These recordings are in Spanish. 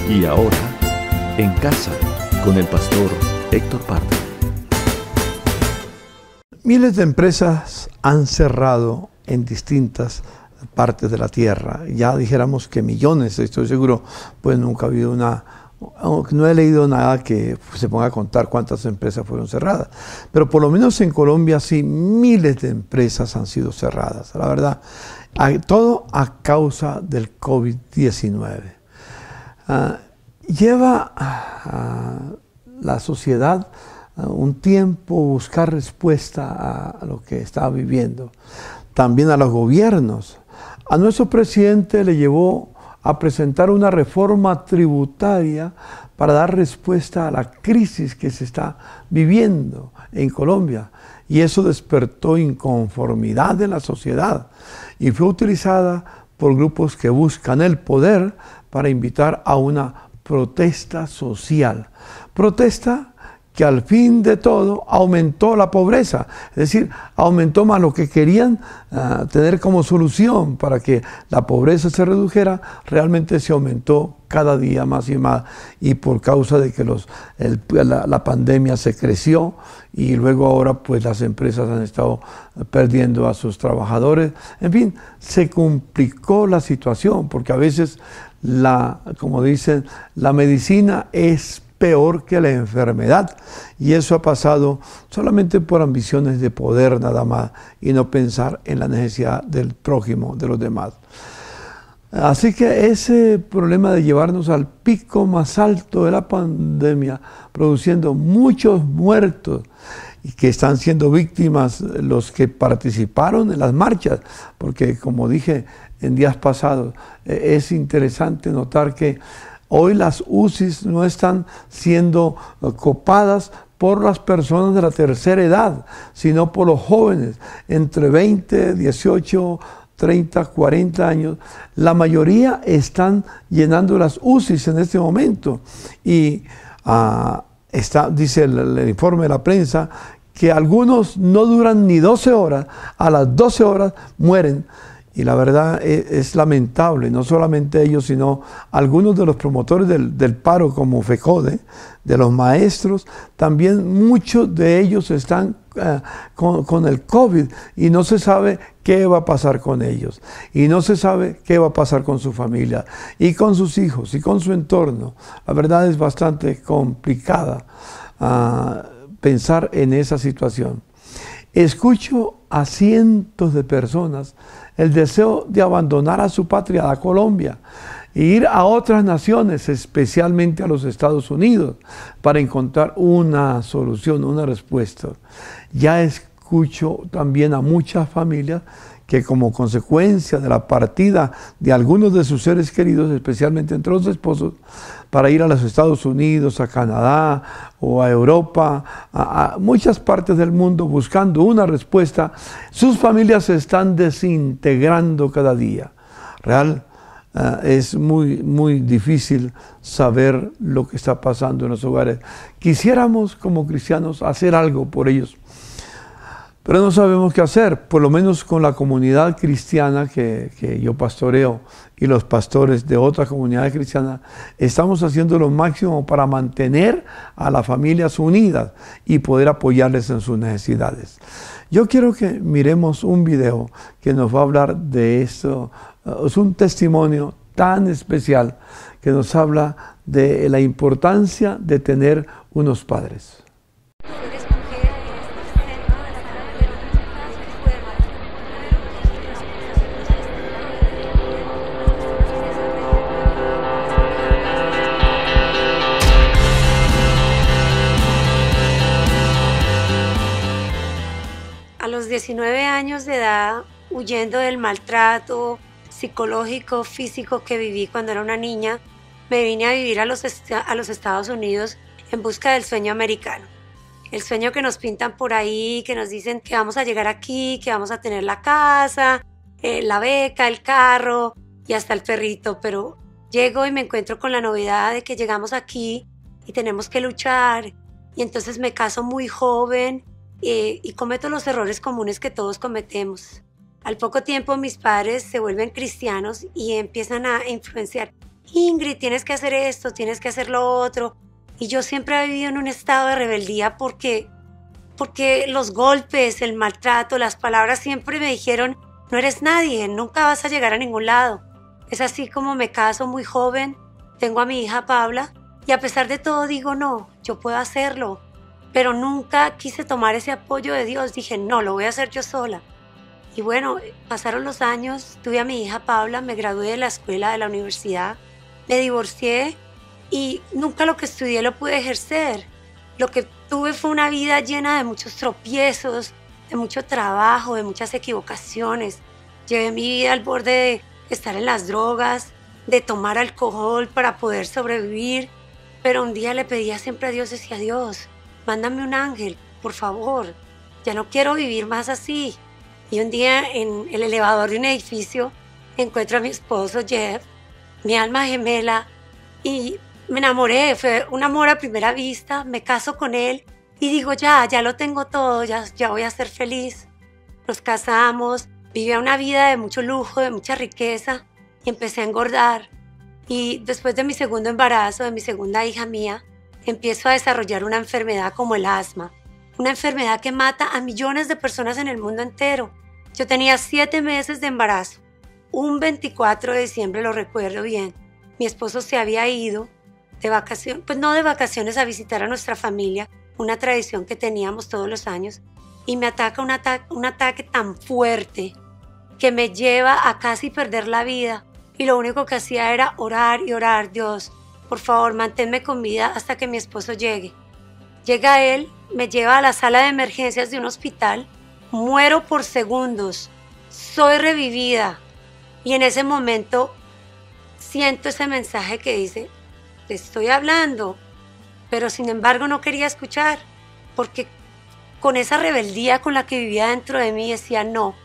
Y ahora, en casa, con el pastor Héctor Pardo. Miles de empresas han cerrado en distintas partes de la tierra. Ya dijéramos que millones, estoy seguro, pues nunca ha habido no he leído nada que se ponga a contar cuántas empresas fueron cerradas. Pero por lo menos en Colombia sí, miles de empresas han sido cerradas. La verdad, todo a causa del COVID-19. Lleva a la sociedad un tiempo buscar respuesta a lo que está viviendo. También a los gobiernos. A nuestro presidente le llevó a presentar una reforma tributaria para dar respuesta a la crisis que se está viviendo en Colombia. Y eso despertó inconformidad en la sociedad y fue utilizada por grupos que buscan el poder para invitar a una protesta social. Protesta que al fin de todo aumentó la pobreza, es decir, aumentó más lo que querían tener como solución para que la pobreza se redujera, realmente se aumentó cada día más y más, y por causa de que la pandemia se creció y luego ahora pues las empresas han estado perdiendo a sus trabajadores. En fin, se complicó la situación porque a veces como dicen, la medicina es peor que la enfermedad, y eso ha pasado solamente por ambiciones de poder nada más y no pensar en la necesidad del prójimo, de los demás. Así que ese problema de llevarnos al pico más alto de la pandemia, produciendo muchos muertos y que están siendo víctimas los que participaron en las marchas, porque como dije en días pasados, es interesante notar que hoy las UCIs no están siendo copadas por las personas de la tercera edad, sino por los jóvenes entre 20, 18, 30, 40 años. La mayoría están llenando las UCIs en este momento. Y dice el informe de la prensa que algunos no duran ni 12 horas, a las 12 horas mueren. Y la verdad es lamentable, no solamente ellos, sino algunos de los promotores del paro como FECODE, de los maestros, también muchos de ellos están con el COVID y no se sabe qué va a pasar con ellos. Y no se sabe qué va a pasar con su familia y con sus hijos y con su entorno. La verdad es bastante complicada pensar en esa situación. Escucho a cientos de personas el deseo de abandonar a su patria, a Colombia, e ir a otras naciones, especialmente a los Estados Unidos, para encontrar una solución, una respuesta. Ya escucho también a muchas familias que como consecuencia de la partida de algunos de sus seres queridos, especialmente entre los esposos, para ir a los Estados Unidos, a Canadá o a Europa, a muchas partes del mundo buscando una respuesta, sus familias se están desintegrando cada día. Es muy difícil saber lo que está pasando en los hogares. Quisiéramos como cristianos hacer algo por ellos, pero no sabemos qué hacer, por lo menos con la comunidad cristiana que yo pastoreo y los pastores de otras comunidades cristianas, estamos haciendo lo máximo para mantener a las familias unidas y poder apoyarles en sus necesidades. Yo quiero que miremos un video que nos va a hablar de esto. Es un testimonio tan especial que nos habla de la importancia de tener unos padres. A los 19 años de edad, huyendo del maltrato psicológico, físico que viví cuando era una niña, me vine a vivir a los Estados Unidos en busca del sueño americano. El sueño que nos pintan por ahí, que nos dicen que vamos a llegar aquí, que vamos a tener la casa, la beca, el carro y hasta el perrito. Pero llego y me encuentro con la novedad de que llegamos aquí y tenemos que luchar. Y entonces me caso muy joven y cometo los errores comunes que todos cometemos. Al poco tiempo mis padres se vuelven cristianos y empiezan a influenciar Ingrid, tienes que hacer esto, tienes que hacer lo otro. Y yo siempre he vivido en un estado de rebeldía porque los golpes, el maltrato, las palabras siempre me dijeron, no eres nadie, nunca vas a llegar a ningún lado. Es así como me caso muy joven, tengo a mi hija Paula y a pesar de todo digo, no, yo puedo hacerlo. Pero nunca quise tomar ese apoyo de Dios, dije, no, lo voy a hacer yo sola. Y bueno, pasaron los años, tuve a mi hija Paula, me gradué de la escuela, de la universidad, me divorcié y nunca lo que estudié lo pude ejercer. Lo que tuve fue una vida llena de muchos tropiezos, de mucho trabajo, de muchas equivocaciones. Llevé mi vida al borde de estar en las drogas, de tomar alcohol para poder sobrevivir. Pero un día le pedía siempre a Dios, decía, Dios, mándame un ángel, por favor. Ya no quiero vivir más así. Y un día en el elevador de un edificio encuentro a mi esposo Jeff, mi alma gemela, y me enamoré, fue un amor a primera vista, me caso con él y digo ya lo tengo todo, ya voy a ser feliz. Nos casamos, vivía una vida de mucho lujo, de mucha riqueza y empecé a engordar. Y después de mi segundo embarazo, de mi segunda hija mía, empiezo a desarrollar una enfermedad como el asma, una enfermedad que mata a millones de personas en el mundo entero. Yo tenía 7 meses de embarazo, un 24 de diciembre, lo recuerdo bien. Mi esposo se había ido de vacaciones, pues no de vacaciones, a visitar a nuestra familia, una tradición que teníamos todos los años, y me ataca un ataque tan fuerte que me lleva a casi perder la vida. Y lo único que hacía era orar y orar, Dios, por favor, manténme con vida hasta que mi esposo llegue. Llega él, me lleva a la sala de emergencias de un hospital, muero por segundos, soy revivida. Y en ese momento siento ese mensaje que dice, te estoy hablando, pero sin embargo no quería escuchar, porque con esa rebeldía con la que vivía dentro de mí decía no.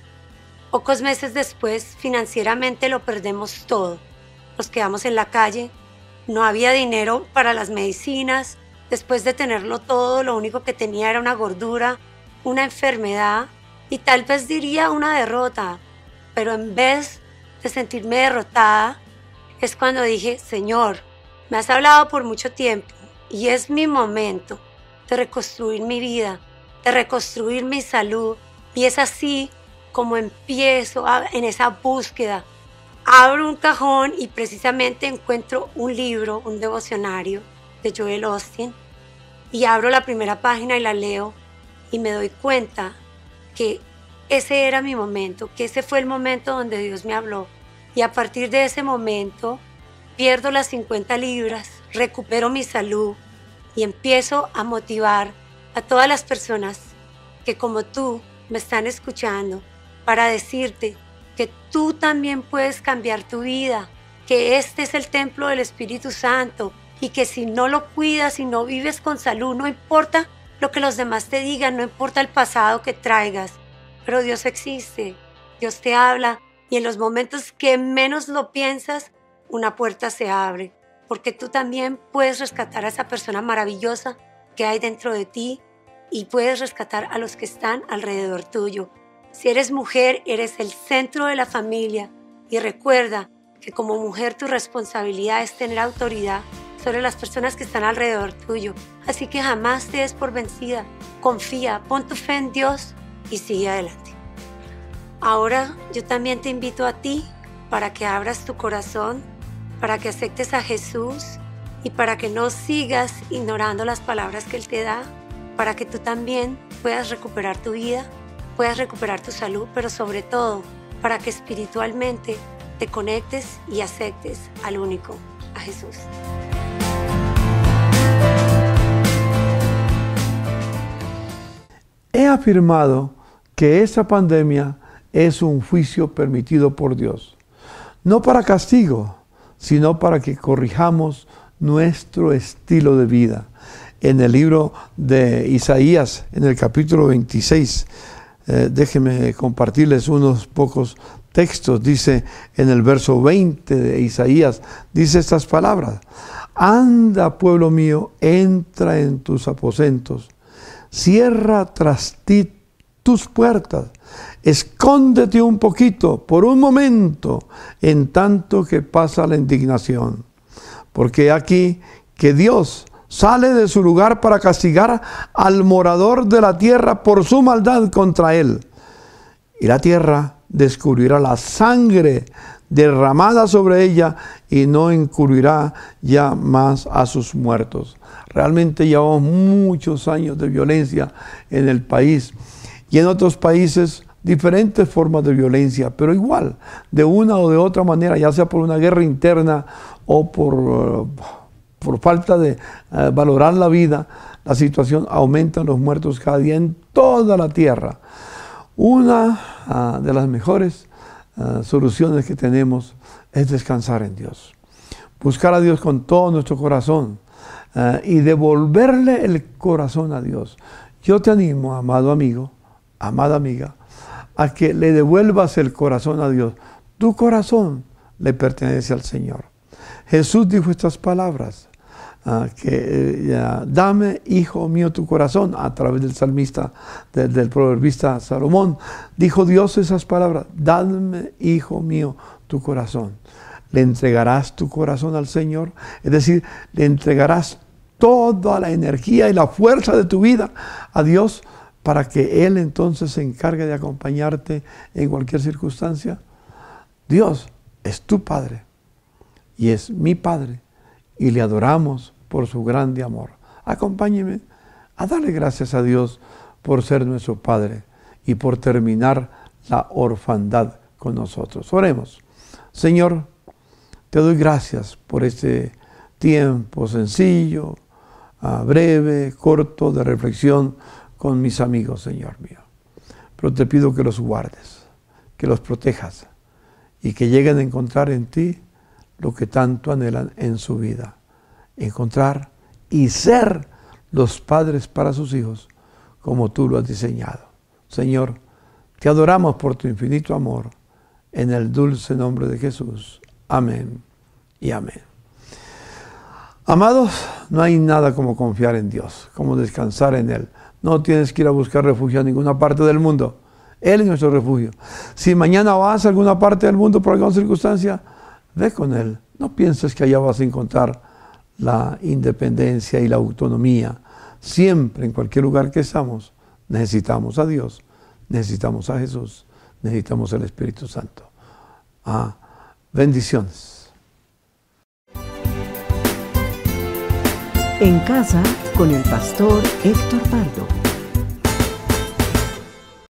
Pocos meses después, financieramente lo perdemos todo. Nos quedamos en la calle, no había dinero para las medicinas. Después de tenerlo todo, lo único que tenía era una gordura, una enfermedad y tal vez diría una derrota. Pero en vez de sentirme derrotada, es cuando dije, Señor, me has hablado por mucho tiempo y es mi momento de reconstruir mi vida, de reconstruir mi salud. Y es así como empiezo en esa búsqueda. Abro un cajón y precisamente encuentro un libro, un devocionario de Joel Osteen, y abro la primera página y la leo y me doy cuenta que ese era mi momento, que ese fue el momento donde Dios me habló. Y a partir de ese momento pierdo las 50 libras, recupero mi salud y empiezo a motivar a todas las personas que como tú me están escuchando para decirte que tú también puedes cambiar tu vida, que este es el templo del Espíritu Santo y que si no lo cuidas, si no vives con salud, no importa lo que los demás te digan, no importa el pasado que traigas, pero Dios existe, Dios te habla y en los momentos que menos lo piensas, una puerta se abre, porque tú también puedes rescatar a esa persona maravillosa que hay dentro de ti y puedes rescatar a los que están alrededor tuyo. Si eres mujer, eres el centro de la familia y recuerda que como mujer tu responsabilidad es tener autoridad sobre las personas que están alrededor tuyo. Así que jamás te des por vencida, confía, pon tu fe en Dios y sigue adelante. Ahora yo también te invito a ti para que abras tu corazón, para que aceptes a Jesús y para que no sigas ignorando las palabras que Él te da, para que tú también puedas recuperar tu vida, puedas recuperar tu salud, pero sobre todo para que espiritualmente te conectes y aceptes al único, a Jesús. He afirmado que esta pandemia es un juicio permitido por Dios, no para castigo, sino para que corrijamos nuestro estilo de vida. En el libro de Isaías, en el capítulo 26, déjenme compartirles unos pocos textos. Dice en el verso 20 de Isaías, dice estas palabras: anda, pueblo mío, entra en tus aposentos, cierra tras ti tus puertas. Escóndete un poquito, por un momento, en tanto que pasa la indignación. Porque aquí que Dios sale de su lugar para castigar al morador de la tierra por su maldad contra él. Y la tierra descubrirá la sangre derramada sobre ella y no encubrirá ya más a sus muertos. Realmente llevamos muchos años de violencia en el país y en otros países diferentes formas de violencia, pero igual, de una o de otra manera, ya sea por una guerra interna o por falta de valorar la vida, la situación aumenta los muertos cada día en toda la tierra. Una de las mejores soluciones que tenemos es descansar en Dios. Buscar a Dios con todo nuestro corazón y devolverle el corazón a Dios. Yo te animo, amado amigo, amada amiga, a que le devuelvas el corazón a Dios. Tu corazón le pertenece al Señor. Jesús dijo estas palabras, dame, hijo mío, tu corazón, a través del salmista, del proverbista Salomón. Dijo Dios esas palabras, dame, hijo mío, tu corazón. ¿Le entregarás tu corazón al Señor? Es decir, le entregarás toda la energía y la fuerza de tu vida a Dios para que Él entonces se encargue de acompañarte en cualquier circunstancia. Dios es tu Padre y es mi Padre y le adoramos por su grande amor. Acompáñeme a darle gracias a Dios por ser nuestro Padre y por terminar la orfandad con nosotros. Oremos. Señor, te doy gracias por este tiempo sencillo, breve, corto, de reflexión con mis amigos, Señor mío. Pero te pido que los guardes, que los protejas y que lleguen a encontrar en ti lo que tanto anhelan en su vida. Encontrar y ser los padres para sus hijos como tú lo has diseñado. Señor, te adoramos por tu infinito amor en el dulce nombre de Jesús. Amén y amén. Amados, no hay nada como confiar en Dios, como descansar en Él. No tienes que ir a buscar refugio a ninguna parte del mundo. Él es nuestro refugio. Si mañana vas a alguna parte del mundo por alguna circunstancia, ve con Él. No pienses que allá vas a encontrar la independencia y la autonomía. Siempre, en cualquier lugar que estamos, necesitamos a Dios, necesitamos a Jesús, necesitamos al Espíritu Santo. Bendiciones. En casa con el pastor Héctor Pardo.